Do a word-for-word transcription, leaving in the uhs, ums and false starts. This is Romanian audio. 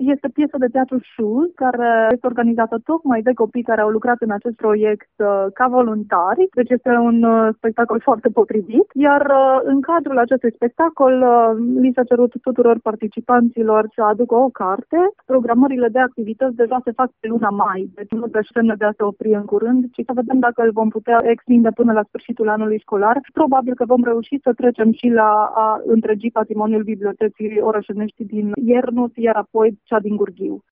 Este piesă de teatru Shoes, care este organizată tocmai de copii care au lucrat în acest proiect uh, ca voluntari, deci este un uh, spectacol foarte potrivit, iar uh, în cadrul acestui spectacol uh, li s-a cerut tuturor participanților să aducă o carte. Programările de activități deja se fac pe luna mai, deci nu dă semne de a se opri în curând, ci să vedem dacă îl vom putea extinde până la sfârșitul anului școlar. Probabil că vom reuși să trecem și la a întregi patrimoniul Bibliotecii Orășenești din Iernut, iar apoi cea din Gurghiu.